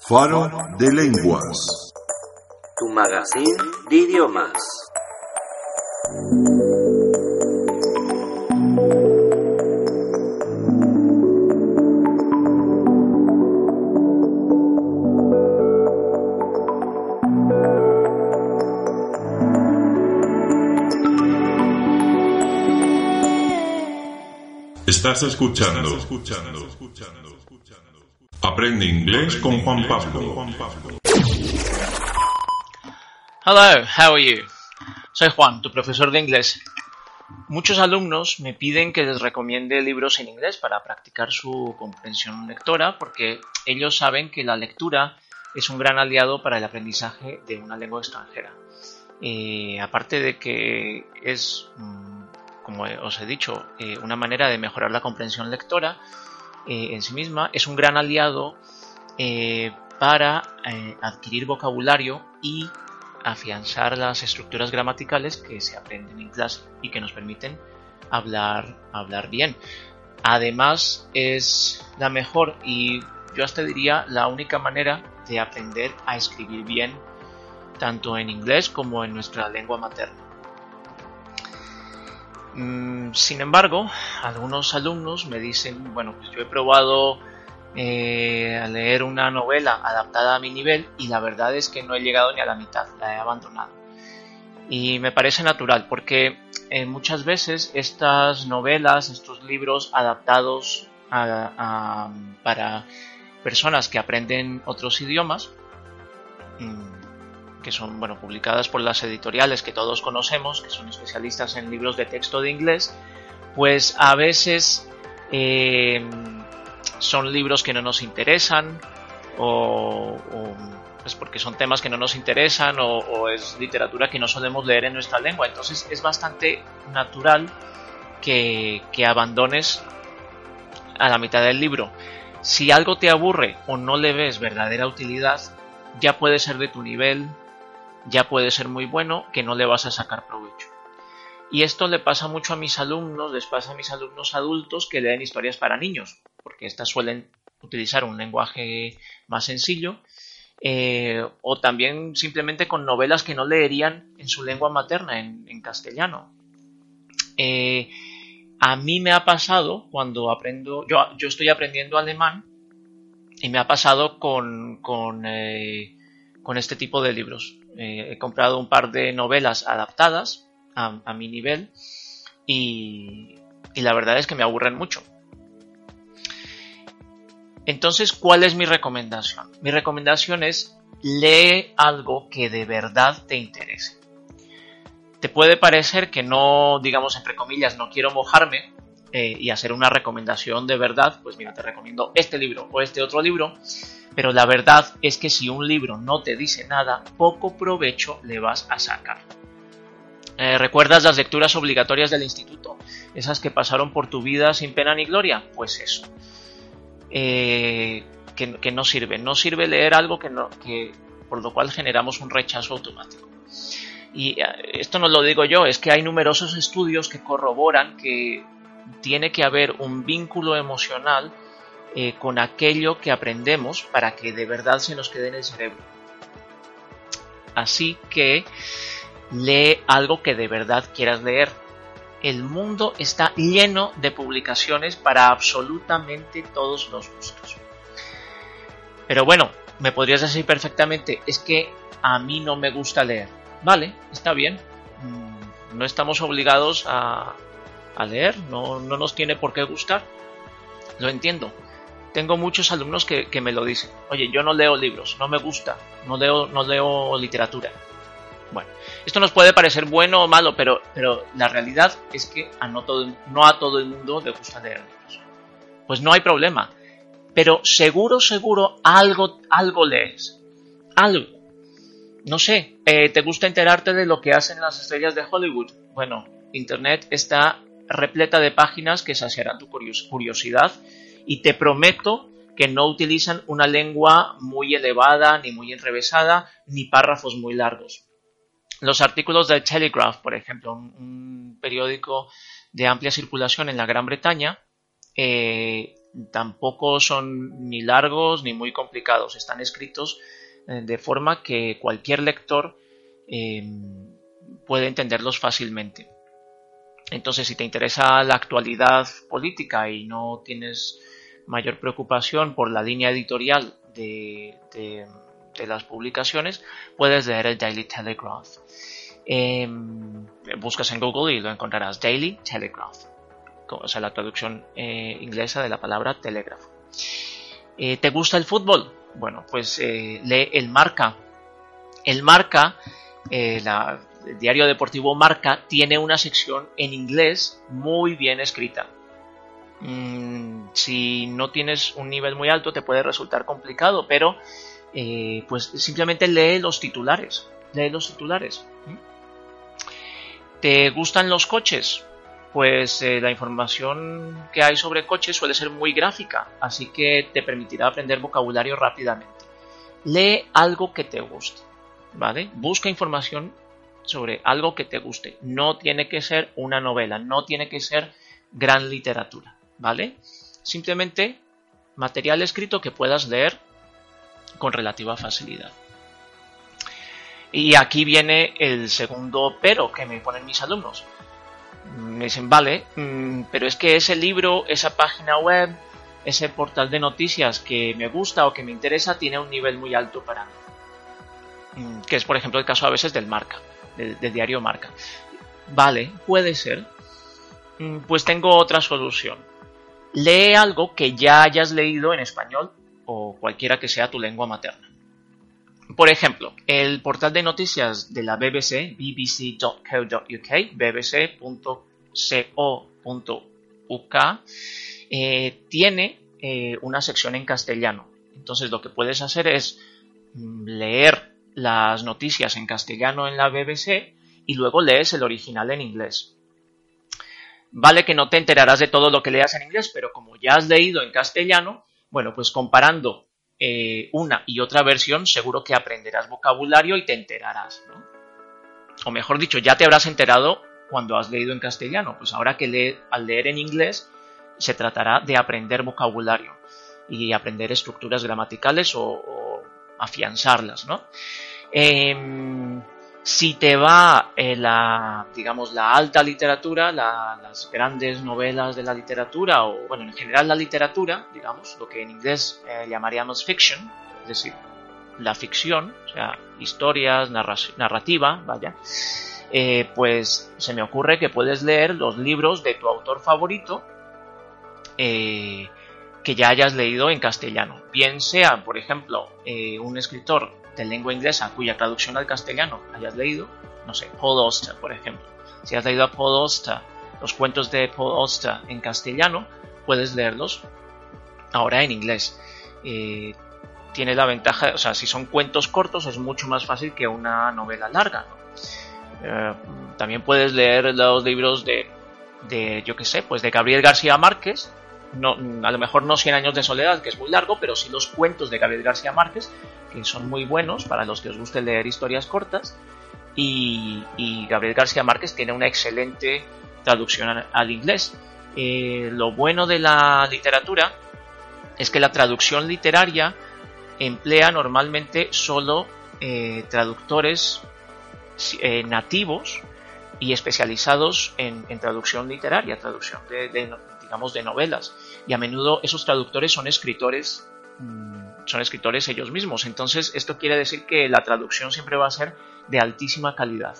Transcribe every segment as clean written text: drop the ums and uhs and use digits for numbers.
Faro de Lenguas. Tu magazine de idiomas. Estás escuchando Aprende Inglés con Juan Pablo. Hello, how are you? Soy Juan, tu profesor de inglés. Muchos alumnos me piden que les recomiende libros en inglés para practicar su comprensión lectora, porque ellos saben que la lectura es un gran aliado para el aprendizaje de una lengua extranjera. Aparte de que es, como os he dicho, una manera de mejorar la comprensión lectora en sí misma, es un gran aliado para adquirir vocabulario y afianzar las estructuras gramaticales que se aprenden en clase y que nos permiten hablar bien. Además, es la mejor y yo hasta diría la única manera de aprender a escribir bien, tanto en inglés como en nuestra lengua materna. Sin embargo, algunos alumnos me dicen, bueno, pues yo he probado a leer una novela adaptada a mi nivel y la verdad es que no he llegado ni a la mitad, la he abandonado. Y me parece natural porque muchas veces estas novelas, estos libros adaptados para personas que aprenden otros idiomas, que son publicadas por las editoriales que todos conocemos, que son especialistas en libros de texto de inglés, pues a veces son libros que no nos interesan o pues porque son temas que no nos interesan o es literatura que no solemos leer en nuestra lengua. Entonces es bastante natural que abandones a la mitad del libro. Si algo te aburre o no le ves verdadera utilidad, ya puede ser de tu nivel, ya puede ser muy bueno, que no le vas a sacar provecho. Y esto le pasa mucho a mis alumnos, les pasa a mis alumnos adultos que leen historias para niños, porque estas suelen utilizar un lenguaje más sencillo, o también simplemente con novelas que no leerían en su lengua materna, en castellano. A mí me ha pasado cuando aprendo, yo estoy aprendiendo alemán, y me ha pasado con este tipo de libros. He comprado un par de novelas adaptadas a mi nivel y la verdad es que me aburren mucho. Entonces, ¿cuál es mi recomendación? Mi recomendación es lee algo que de verdad te interese. Te puede parecer que no, digamos entre comillas, no quiero mojarme y hacer una recomendación de verdad, pues mira, te recomiendo este libro o este otro libro, pero la verdad es que si un libro no te dice nada, poco provecho le vas a sacar. ¿Recuerdas las lecturas obligatorias del instituto? Esas que pasaron por tu vida sin pena ni gloria, pues eso. Que no sirve. No sirve leer algo que por lo cual generamos un rechazo automático. Y esto no lo digo yo, es que hay numerosos estudios que corroboran que tiene que haber un vínculo emocional con aquello que aprendemos para que de verdad se nos quede en el cerebro. Así que lee algo que de verdad quieras leer. El mundo está lleno de publicaciones para absolutamente todos los gustos. Pero bueno, me podrías decir perfectamente, es que a mí no me gusta leer. Vale, está bien. No estamos obligados a leer, no nos tiene por qué gustar. Lo entiendo. Tengo muchos alumnos que me lo dicen. Oye, yo no leo libros, no me gusta, no leo literatura. Bueno, esto nos puede parecer bueno o malo, pero la realidad es que no a todo el mundo le gusta leer libros. Pues no hay problema. Pero seguro algo lees. Algo. No sé, ¿te gusta enterarte de lo que hacen las estrellas de Hollywood? Bueno, Internet está repleta de páginas que saciarán tu curiosidad y te prometo que no utilizan una lengua muy elevada, ni muy enrevesada, ni párrafos muy largos. Los artículos del Telegraph, por ejemplo, un periódico de amplia circulación en la Gran Bretaña, tampoco son ni largos ni muy complicados. Están escritos de forma que cualquier lector puede entenderlos fácilmente. Entonces, si te interesa la actualidad política y no tienes mayor preocupación por la línea editorial de las publicaciones, puedes leer el Daily Telegraph. Buscas en Google y lo encontrarás, Daily Telegraph, o sea, la traducción inglesa de la palabra telégrafo. ¿Te gusta el fútbol? Bueno, pues lee el Marca. El Marca, el diario deportivo Marca, tiene una sección en inglés muy bien escrita. Si no tienes un nivel muy alto te puede resultar complicado, pero pues simplemente lee los titulares. ¿Te gustan los coches? Pues la información que hay sobre coches suele ser muy gráfica, así que te permitirá aprender vocabulario rápidamente. Lee algo que te guste, ¿vale? Busca información sobre algo que te guste. No tiene que ser una novela, no tiene que ser gran literatura, ¿vale? Simplemente material escrito que puedas leer con relativa facilidad. Y aquí viene el segundo pero que me ponen mis alumnos. Me dicen, vale, pero es que ese libro, esa página web, ese portal de noticias que me gusta o que me interesa tiene un nivel muy alto para mí. Que es, por ejemplo, el caso a veces del Marca, del diario Marca. Vale, puede ser. Pues tengo otra solución. Lee algo que ya hayas leído en español o cualquiera que sea tu lengua materna. Por ejemplo, el portal de noticias de la BBC, bbc.co.uk, bbc.co.uk, tiene una sección en castellano. Entonces lo que puedes hacer es leer las noticias en castellano en la BBC y luego lees el original en inglés. Vale que no te enterarás de todo lo que leas en inglés, pero como ya has leído en castellano, bueno, pues comparando una y otra versión, seguro que aprenderás vocabulario y te enterarás, ¿no? O mejor dicho, ya te habrás enterado cuando has leído en castellano. Pues ahora que al leer en inglés, se tratará de aprender vocabulario y aprender estructuras gramaticales o afianzarlas, ¿no? Si te va la alta literatura, las grandes novelas de la literatura, o bueno, en general la literatura, digamos, lo que en inglés llamaríamos fiction, es decir, la ficción, o sea, historias, narrativa, vaya, pues se me ocurre que puedes leer los libros de tu autor favorito que ya hayas leído en castellano. Bien sea, por ejemplo, un escritor de lengua inglesa cuya traducción al castellano hayas leído, no sé, Paul Auster, por ejemplo. Si has leído a Paul Auster, los cuentos de Paul Auster en castellano, puedes leerlos ahora en inglés. Tiene la ventaja, o sea, si son cuentos cortos es mucho más fácil que una novela larga, ¿no? También puedes leer los libros de yo qué sé, pues de Gabriel García Márquez. No, a lo mejor no 100 años de soledad, que es muy largo, pero sí los cuentos de Gabriel García Márquez, que son muy buenos para los que os guste leer historias cortas, y Gabriel García Márquez tiene una excelente traducción al inglés. Lo bueno de la literatura es que la traducción literaria emplea normalmente solo traductores nativos y especializados en traducción literaria, traducción digamos de novelas, y a menudo esos traductores son escritores ellos mismos. Entonces esto quiere decir que la traducción siempre va a ser de altísima calidad.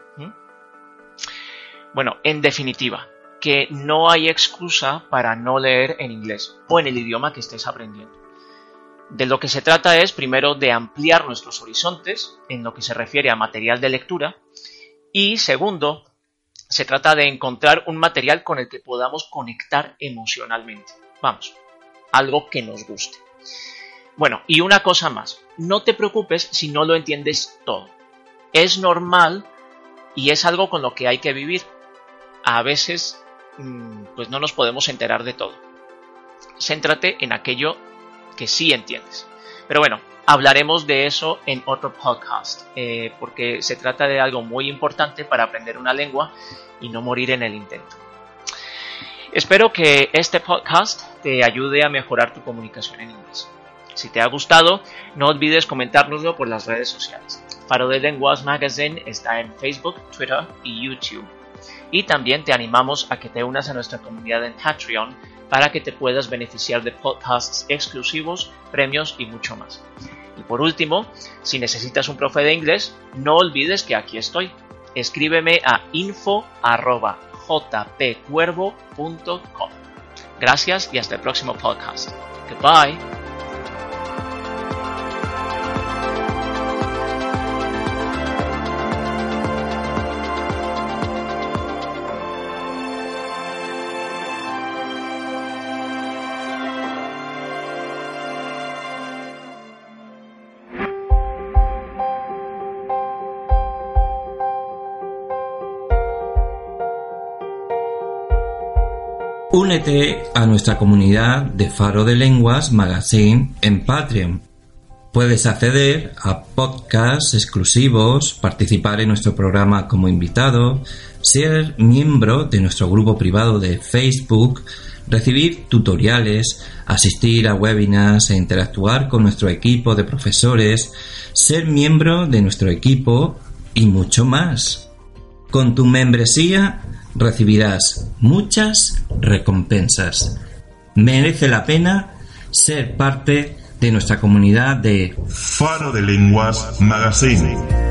Bueno, en definitiva, que no hay excusa para no leer en inglés o en el idioma que estés aprendiendo. De lo que se trata es, primero, de ampliar nuestros horizontes en lo que se refiere a material de lectura, y segundo, se trata de encontrar un material con el que podamos conectar emocionalmente. Vamos, algo que nos guste. Bueno, y una cosa más, no te preocupes si no lo entiendes todo. Es normal y es algo con lo que hay que vivir. A veces, pues no nos podemos enterar de todo. Céntrate en aquello que sí entiendes. Pero bueno, hablaremos de eso en otro podcast, porque se trata de algo muy importante para aprender una lengua y no morir en el intento. Espero que este podcast te ayude a mejorar tu comunicación en inglés. Si te ha gustado, no olvides comentárnoslo por las redes sociales. Faro de Lenguas Magazine está en Facebook, Twitter y YouTube. Y también te animamos a que te unas a nuestra comunidad en Patreon para que te puedas beneficiar de podcasts exclusivos, premios y mucho más. Y por último, si necesitas un profe de inglés, no olvides que aquí estoy. Escríbeme a info@jpcuervo.com. Gracias y hasta el próximo podcast. Goodbye. Únete a nuestra comunidad de Faro de Lenguas Magazine en Patreon. Puedes acceder a podcasts exclusivos, participar en nuestro programa como invitado, ser miembro de nuestro grupo privado de Facebook, recibir tutoriales, asistir a webinars e interactuar con nuestro equipo de profesores, ser miembro de nuestro equipo y mucho más. Con tu membresía recibirás muchas recompensas. Merece la pena ser parte de nuestra comunidad de Faro de Lenguas Magazine.